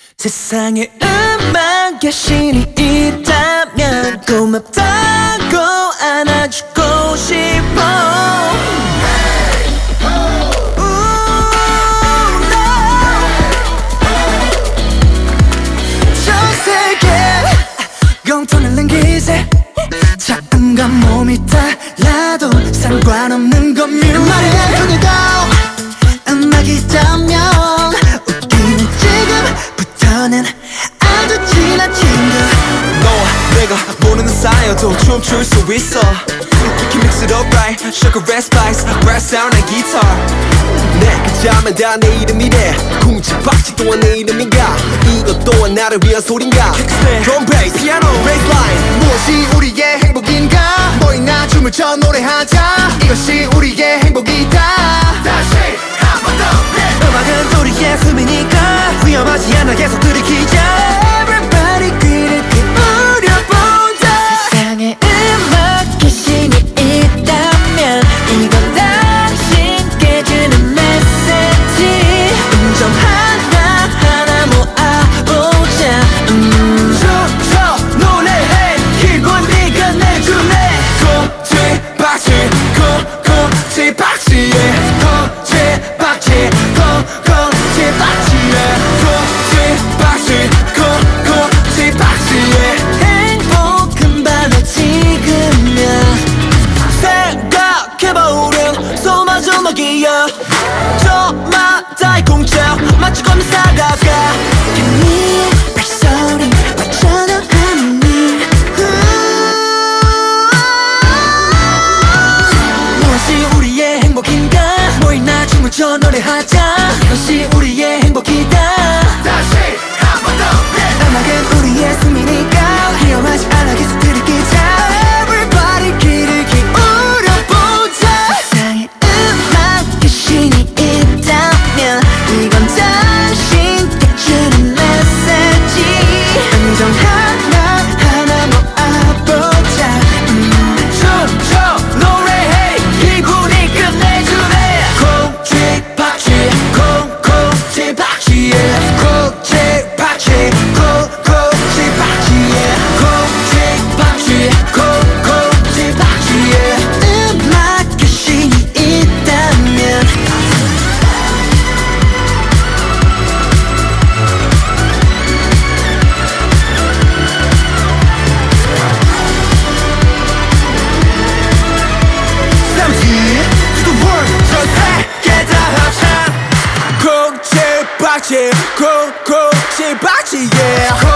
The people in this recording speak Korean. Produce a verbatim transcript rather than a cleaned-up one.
세상에 음악 여신이 있다면 고맙다고 안아주고 싶어. 영통을 남기세. 작음과 몸이 달라도 상관없는 건 말이 안 통해도 음악이 있다면 웃기는 지금부터는 아주 친한 친구. 너와 내가 모르는 사이여도 춤출 수 있어. We can mix it up right. Sugar red spice, brass sound and guitar. 내가 자면 다 내 이름이래. 쿵치박치 또한 내 이름인가. 이것 또한 나를 위한 소린가. Drum bass, piano, bass line. 무엇이 우리의 행복인가. 너희 나 춤을 춰 노래하자. 이것이 우리의 행복이다. 다시 한 번 더. 음악은 우리의 숨이니까 위험하지 않아 계속 들이키자. Everybody 귀를 기울여보자. 세상에 음악 귀신이 있다면 이건 당신께 주는 메시지. 음정 하나하나 모아보자. 음. 저 노래해 기분이 끝내주네. 쿵치박치 쿵쿵치박치에 쿵치박치 쿵쿵치박치에 쿵치박치 쿵쿵치박치에 행복은 바로 지금이야. 생각해보렴 소마조막이야. 저마다의 공짜 마치 걷는 살아가. 네 발소리 빠져나가니 무엇이 우리의 행복인가. 모인 나 춤을 춰 노래하자. 이것이 우리의 행복이다. 다시 한 번 더. 음악은 우리의 숨이니까 위험하지 않아 계속 들이키자. Everybody 귀를 기울여보자. 세상에 음악 귀신이 있다면 이건 당신께 주는 메시지. 음정 하나하나 모아보자. 음. 춤춰 노래해 기분이 끝내주네. 쿵치박치 쿵쿵치박치에 쿵치박치 쿵쿵치박치에 쿵치박치 쿵쿵치박치에 음악 귀신이 있다면 Seventeen to the world 전 세계 다 합쳐 쿵치박치 쿵쿵치박치 yeah